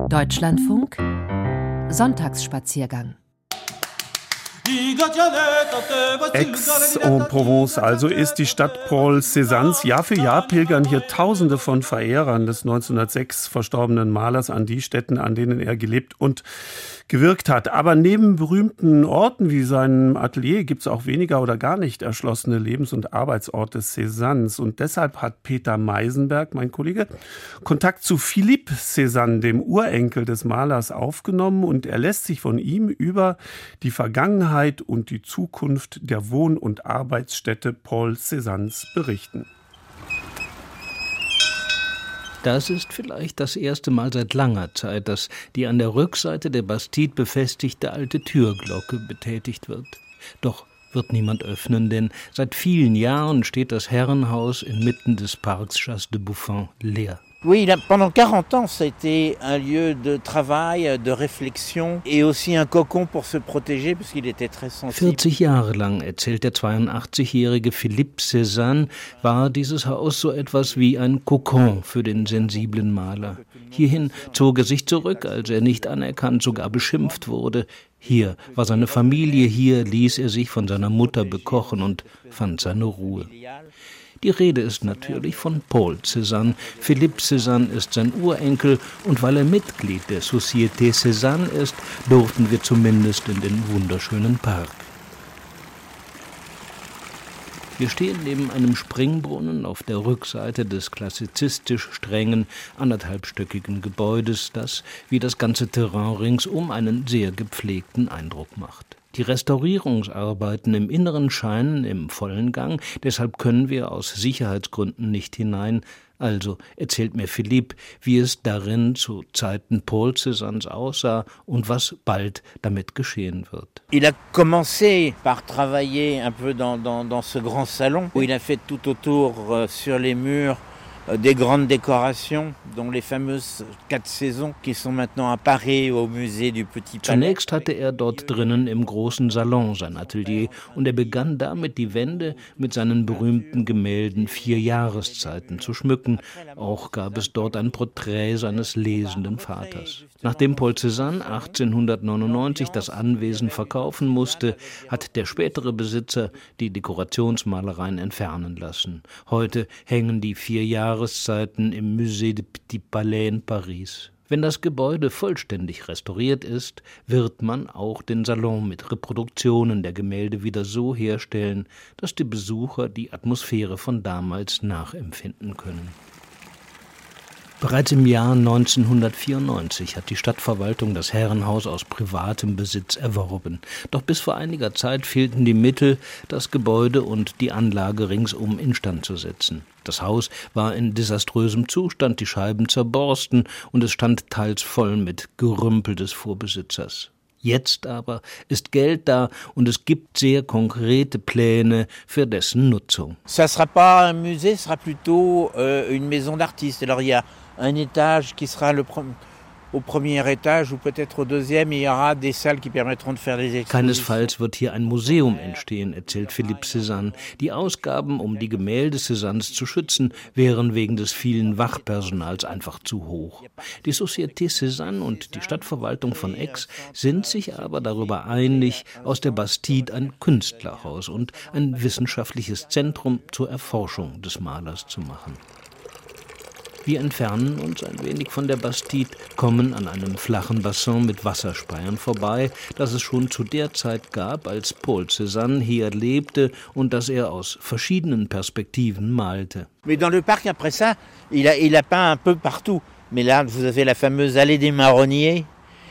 Deutschlandfunk Sonntagsspaziergang. Aix-en-Provence also ist die Stadt Paul Cézannes. Jahr für Jahr pilgern hier Tausende von Verehrern des 1906 verstorbenen Malers an die Stätten, an denen er gelebt und gewirkt hat. Aber neben berühmten Orten wie seinem Atelier gibt es auch weniger oder gar nicht erschlossene Lebens- und Arbeitsorte Cézannes. Und deshalb hat Peter Meisenberg, mein Kollege, Kontakt zu Philippe Cézanne, dem Urenkel des Malers, aufgenommen. Und er lässt sich von ihm über die Vergangenheit und die Zukunft der Wohn- und Arbeitsstätte Paul Cézannes berichten. Das ist vielleicht das erste Mal seit langer Zeit, dass die an der Rückseite der Bastide befestigte alte Türglocke betätigt wird. Doch wird niemand öffnen, denn seit vielen Jahren steht das Herrenhaus inmitten des Parks Chasse de Buffon leer. Oui, pendant 40 ans, ça a été un lieu de travail, de réflexion et aussi un cocon pour se protéger, parce qu'il était très sensible. 40 Jahre lang, erzählt der 82-jährige Philippe Cézanne, war dieses Haus so etwas wie ein Kokon für den sensiblen Maler. Hierhin zog er sich zurück, als er nicht anerkannt, sogar beschimpft wurde. Hier war seine Familie, hier ließ er sich von seiner Mutter bekochen und fand seine Ruhe. Die Rede ist natürlich von Paul Cézanne. Philippe Cézanne ist sein Urenkel und weil er Mitglied der Société Cézanne ist, durften wir zumindest in den wunderschönen Park. Wir stehen neben einem Springbrunnen auf der Rückseite des klassizistisch strengen, anderthalbstöckigen Gebäudes, das, wie das ganze Terrain ringsum, einen sehr gepflegten Eindruck macht. Die Restaurierungsarbeiten im Inneren scheinen im vollen Gang, deshalb können wir aus Sicherheitsgründen nicht hinein. Also erzählt mir Philippe, wie es darin zu Zeiten Paul Cézannes aussah und was bald damit geschehen wird. Il a commencé par travailler un peu dans ce grand salon, où il a fait tout autour sur les murs des grandes décorations, dont les fameuses 4 saisons, qui sont maintenant à Paris au musée du Petit Palais. Zunächst hatte er dort drinnen im großen Salon sein Atelier und er begann damit, die Wände mit seinen berühmten Gemälden 4 Jahreszeiten zu schmücken. Auch gab es dort ein Porträt seines lesenden Vaters. Nachdem Paul Cézanne 1899 das Anwesen verkaufen musste, hat der spätere Besitzer die Dekorationsmalereien entfernen lassen. Heute hängen die 4 Jahreszeiten im Musée du Petit Palais in Paris. Wenn das Gebäude vollständig restauriert ist, wird man auch den Salon mit Reproduktionen der Gemälde wieder so herstellen, dass die Besucher die Atmosphäre von damals nachempfinden können. Bereits im Jahr 1994 hat die Stadtverwaltung das Herrenhaus aus privatem Besitz erworben. Doch bis vor einiger Zeit fehlten die Mittel, das Gebäude und die Anlage ringsum instand zu setzen. Das Haus war in desaströsem Zustand, die Scheiben zerborsten und es stand teils voll mit Gerümpel des Vorbesitzers. Jetzt aber ist Geld da und es gibt sehr konkrete Pläne für dessen Nutzung. Ça sera pas un musée, ça sera plutôt une maison d'artiste. Alors il y a un étage qui sera au premier étage ou peut-être au deuxième, il y aura des salles qui permettront de faire des expositions. Keinesfalls wird hier ein museum entstehen, erzählt Philippe Cézanne. Die Ausgaben, um die Gemälde Cézannes zu schützen, wären wegen des vielen Wachpersonals einfach zu hoch. Die Société Cézanne und die Stadtverwaltung von Aix sind sich aber darüber einig, aus der Bastide ein Künstlerhaus und ein wissenschaftliches Zentrum zur Erforschung des Malers zu machen. Wir entfernen uns ein wenig von der Bastide, kommen an einem flachen Bassin mit Wasserspeiern vorbei, das es schon zu der Zeit gab, als Paul Cézanne hier lebte und das er aus verschiedenen Perspektiven malte. Mais dans le parc après ça, il a peint un peu partout. Mais là, vous avez la fameuse allée des Marronniers.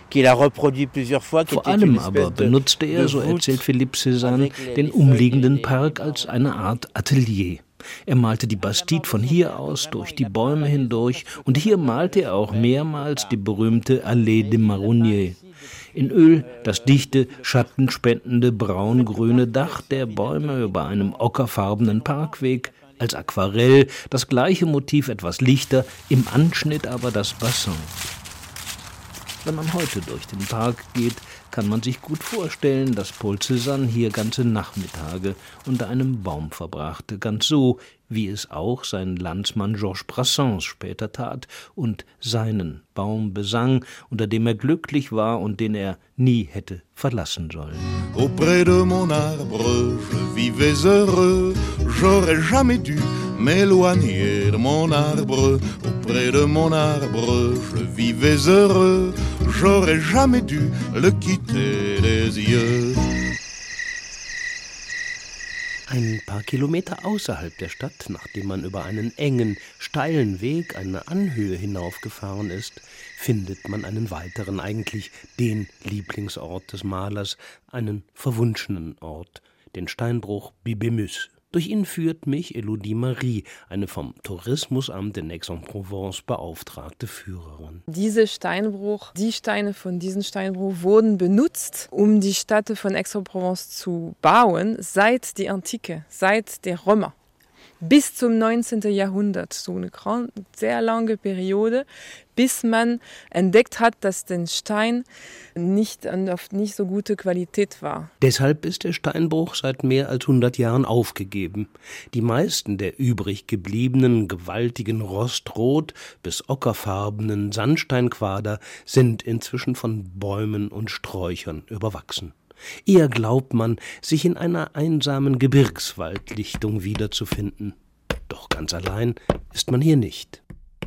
Vor allem aber benutzte er, so erzählt Philippe Cézanne, den umliegenden Park als eine Art Atelier. Er malte die Bastide von hier aus durch die Bäume hindurch und hier malte er auch mehrmals die berühmte Allée des Marronniers. In Öl das dichte, schattenspendende braungrüne Dach der Bäume über einem ockerfarbenen Parkweg, als Aquarell das gleiche Motiv etwas lichter, im Anschnitt aber das Bassin. Wenn man heute durch den Park geht, kann man sich gut vorstellen, dass Paul Cézanne hier ganze Nachmittage unter einem Baum verbrachte, ganz so, wie es auch sein Landsmann Georges Brassens später tat und seinen Baum besang, unter dem er glücklich war und den er nie hätte verlassen sollen. Auprès de mon arbre, je vivais heureux, j'aurais jamais dû m'éloigner de mon arbre. Auprès de mon arbre, je vivais heureux, j'aurais jamais dû le quitter des yeux. Ein paar Kilometer außerhalb der Stadt, nachdem man über einen engen, steilen Weg eine Anhöhe hinaufgefahren ist, findet man einen weiteren, eigentlich den Lieblingsort des Malers, einen verwunschenen Ort, den Steinbruch Bibémus. Durch ihn führt mich Elodie Marie, eine vom Tourismusamt in Aix-en-Provence beauftragte Führerin. Die Steine von diesem Steinbruch wurden benutzt, um die Stadt von Aix-en-Provence zu bauen, seit der Antike, seit der Römer. Bis zum 19. Jahrhundert, so eine sehr lange Periode, bis man entdeckt hat, dass der Stein auf nicht so gute Qualität war. Deshalb ist der Steinbruch seit mehr als 100 Jahren aufgegeben. Die meisten der übrig gebliebenen gewaltigen rostrot bis ockerfarbenen Sandsteinquader sind inzwischen von Bäumen und Sträuchern überwachsen. Eher glaubt man, sich in einer einsamen Gebirgswaldlichtung wiederzufinden. Doch ganz allein ist man hier nicht.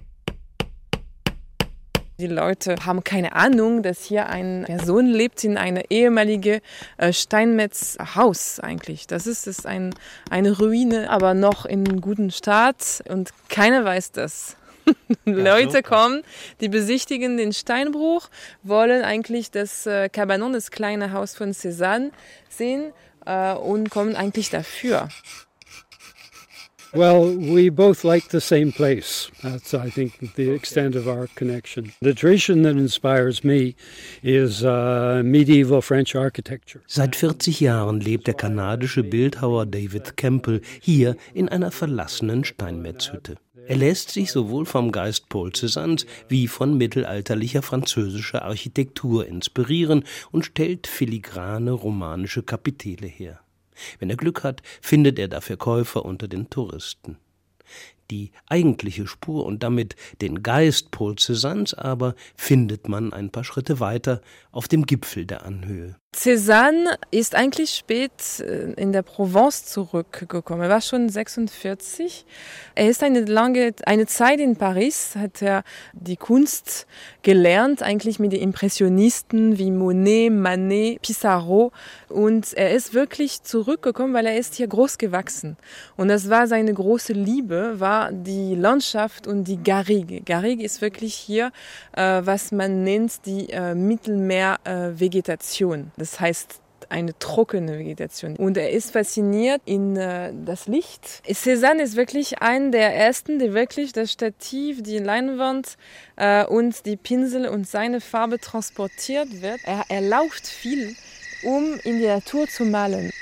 Die Leute haben keine Ahnung, dass hier eine Person lebt in einem ehemaligen Steinmetzhaus eigentlich. Das ist eine Ruine, aber noch in gutem Staat und keiner weiß das. Leute kommen, die besichtigen den Steinbruch, wollen eigentlich das Cabanon, das kleine Haus von Cézanne, sehen und kommen eigentlich dafür. Well, we both like the same place. That's, I think, the extent of our connection. The tradition that inspires me is medieval French architecture. Seit 40 Jahren lebt der kanadische Bildhauer David Campbell hier in einer verlassenen Steinmetzhütte. Er lässt sich sowohl vom Geist Paul Cézannes wie von mittelalterlicher französischer Architektur inspirieren und stellt filigrane romanische Kapitelle her. Wenn er Glück hat, findet er dafür Käufer unter den Touristen. Die eigentliche Spur und damit den Geist Paul Cézannes aber findet man ein paar Schritte weiter auf dem Gipfel der Anhöhe. Cézanne ist eigentlich spät in der Provence zurückgekommen. Er war schon 46. Er ist eine Zeit in Paris, hat er die Kunst gelernt, eigentlich mit den Impressionisten wie Monet, Manet, Pissarro. Und er ist wirklich zurückgekommen, weil er ist hier groß gewachsen. Und das war seine große Liebe, war die Landschaft und die Garrigue. Garrigue ist wirklich hier, was man nennt, die Mittelmeervegetation. Das heißt, eine trockene Vegetation. Und er ist fasziniert in das Licht. Cézanne ist wirklich einer der ersten, der wirklich das Stativ, die Leinwand und die Pinsel und seine Farbe transportiert wird. Er läuft viel, um in die Natur zu malen.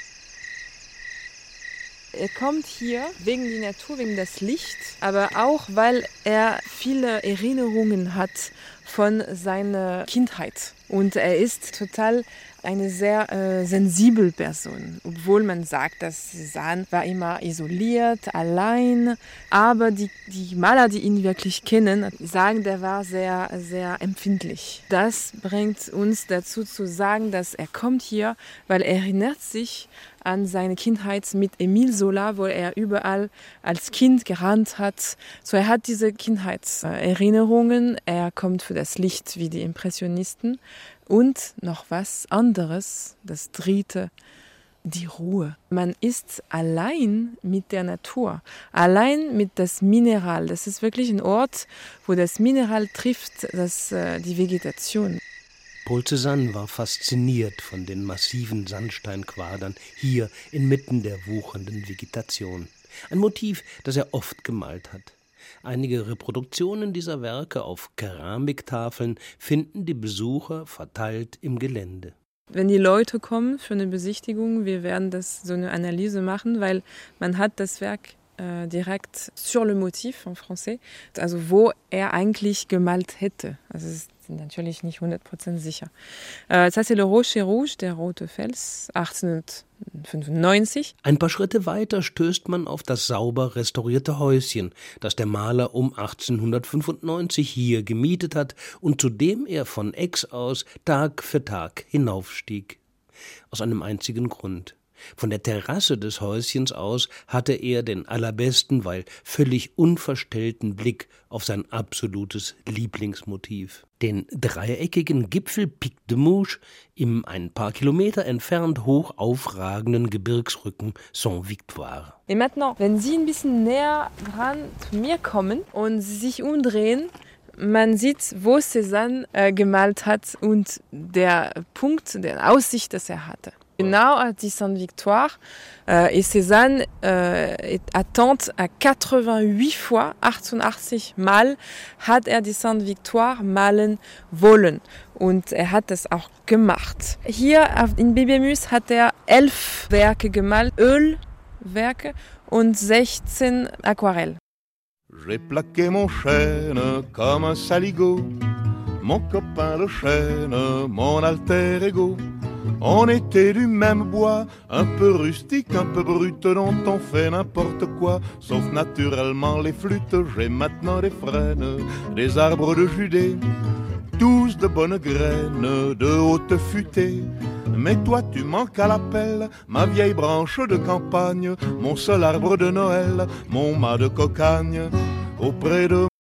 Er kommt hier wegen der Natur, wegen des Lichts, aber auch, weil er viele Erinnerungen hat von seiner Kindheit. Und er ist total eine sehr sensible Person, obwohl man sagt, dass Cézanne war immer isoliert, allein. Aber die Maler, die ihn wirklich kennen, sagen, der war sehr, sehr empfindlich. Das bringt uns dazu zu sagen, dass er kommt hier, weil er erinnert sich an seine Kindheit mit Émile Zola, wo er überall als Kind gerannt hat. So, er hat diese Kindheitserinnerungen. Er kommt für das Licht wie die Impressionisten. Und noch was anderes, das dritte, die Ruhe. Man ist allein mit der Natur, allein mit das Mineral. Das ist wirklich ein Ort, wo das Mineral trifft die Vegetation. Paul Cézanne war fasziniert von den massiven Sandsteinquadern hier inmitten der wuchernden Vegetation. Ein Motiv, das er oft gemalt hat. Einige Reproduktionen dieser Werke auf Keramiktafeln finden die Besucher verteilt im Gelände. Wenn die Leute kommen für eine Besichtigung, wir werden so eine Analyse machen, weil man hat das Werk direkt sur le motif en français, also wo eigentlich gemalt hätte. Also es ist natürlich nicht 100% sicher. Ça c'est le Rocher Rouge, der rote Fels, 1895. Ein paar Schritte weiter stößt man auf das sauber restaurierte Häuschen, das der Maler um 1895 hier gemietet hat und zu dem er von Aix aus Tag für Tag hinaufstieg. Aus einem einzigen Grund. Von der Terrasse des Häuschens aus hatte er den allerbesten, weil völlig unverstellten Blick auf sein absolutes Lieblingsmotiv. Den dreieckigen Gipfel Pic de Mouche im ein paar Kilometer entfernt hoch aufragenden Gebirgsrücken Saint-Victoire. Et maintenant, wenn Sie ein bisschen näher dran zu mir kommen und sich umdrehen, man sieht, wo Cézanne gemalt hat und der Punkt, der Aussicht, das er hatte. Genau à die Saint-Victoire, et Cézanne attente à 88 fois, 88 Mal hat er die Saint-Victoire malen wollen. Und er hat es auch gemacht. Hier in Bibémus hat er 11 Werke gemalt, Ölwerke und 16 Aquarellen. J'ai plaqué mon chêne comme un saligot, mon copain le chêne, mon alter ego. On était du même bois, un peu rustique, un peu brut, dont on fait n'importe quoi, sauf naturellement les flûtes. J'ai maintenant des frênes, des arbres de Judée, tous de bonnes graines, de haute futée. Mais toi tu manques à l'appel, ma vieille branche de campagne, mon seul arbre de Noël, mon mât de cocagne, auprès de